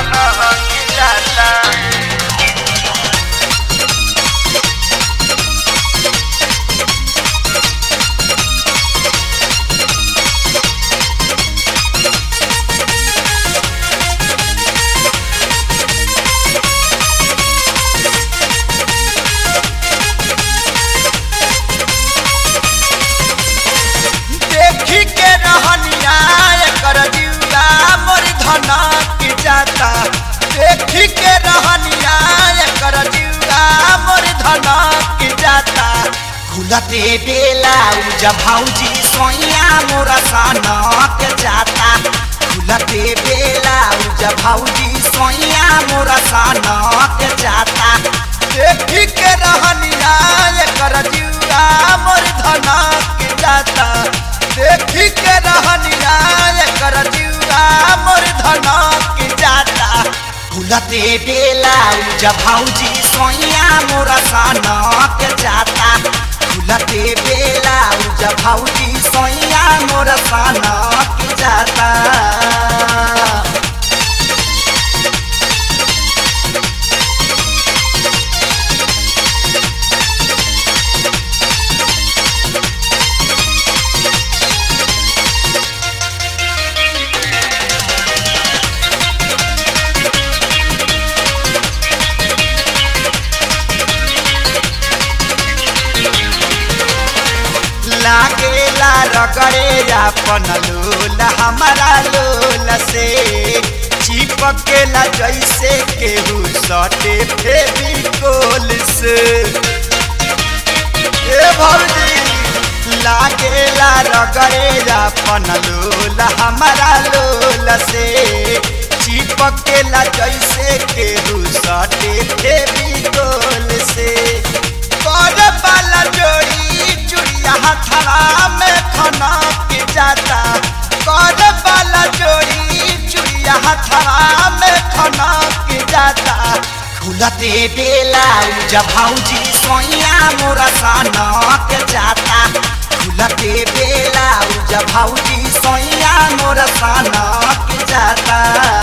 देखी के रहनिया एकर जीवा मोर धनक जाता। देखी के रहनिया एकर जीवा मोर धनक जाता। खुलते बेला उजा भौजी सोइया मोर सनक जाता। खुलते बेला उजा भौजी सोइया मोर सनक जाता। देखी के रहनिया एकर जीवा मोर धनक जाता। देखी के रहनिया एकर जीवा मोर धनक जाता। खुलते बेला उजा भौजी सोइया मोर सनक जाता। खुलते बेला उजा भौजी सोइया मोर सनक जाता। लागेला रगड़े अपन लोल हमारा लोल से। चिपकेला जैसे केहू सटे फेविकोल से। ए भौजी लागेला रगड़े अपन लोल हमारा लोल से। चिपकेला जैसे केहू सटे फेविकोल से। कर वाला जोड़ी चुड़िया हथरा में खनक जाता। कर वाला जोड़ी चुड़िया हथरा में खनक जाता। खुलते बेला उजा भौजी सोइया मोर सनक जाता। खुलते बेला उजा भौजी सोइया मोर सनक जाता।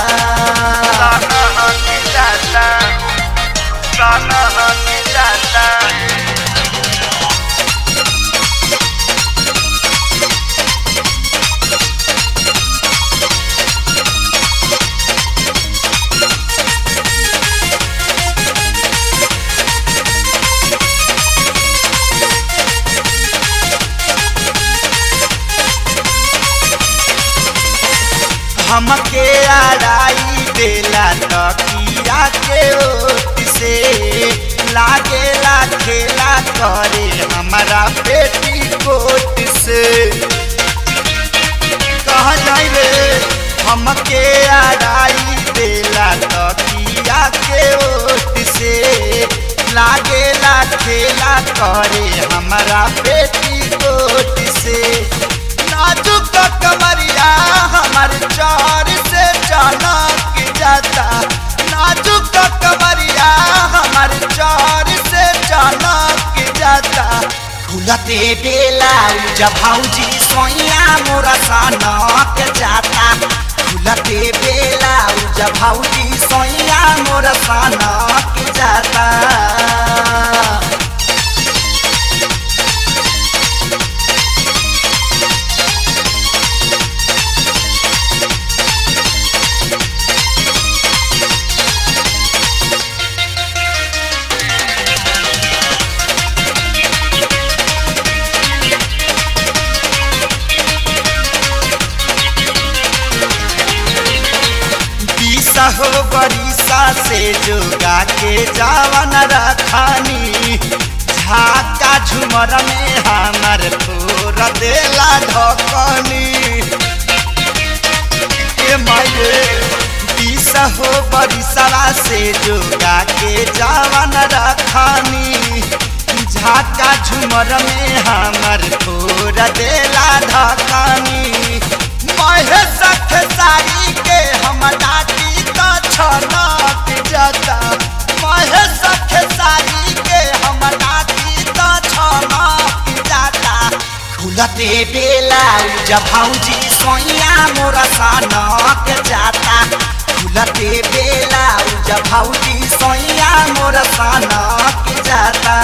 हमके आड़ाई देला तकिया के ओट से। लागेला खेला करे हमारा बेटी कोट से। कह जाई रे हमके आड़ाई देला तकिया के ओट से। लागेला खेला करे हमारा बेटी कोट से। नाजुक कमरिया हमार चार से चनक जाता। नाजुक कमरिया हमार चार से चनक जाता। खुलते बेला उजा भौजी सोइया मोर सनक जाता। खुलते बेला उजा भौजी सोइया मोर सनक जाता। हो बरिसा से जोगा के जावन रखानी। झाका झुमर में हमार फोर देला ढकनी। ए माये बीस हो बरिसवा से जोगा के जावन रखानी। झाका झुमर में हमार फोर देला ढकनी। महेश खेसारी के हम डाटी तो छनक जाता। महेश खेसारी के हम डाटी तो छनक जाता। खुलते बेला उजा भौजी सोइया मोर सनक जाता। खुलते बेला जाता।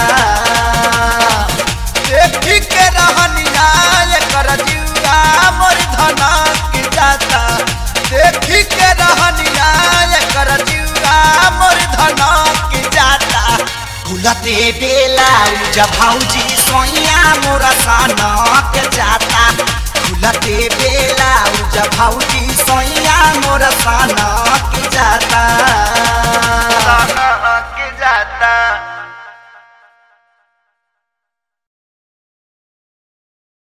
देखी के रहनिया एकर जुआ मोर धनक जाता। देखी के रहनिया एकर जुआ मोर धनक जाता। खुलते बेला जब भौजी सोइया मोर सनक जाता। खुलते बेला जब भौजी सोइया मोर सनक जाता।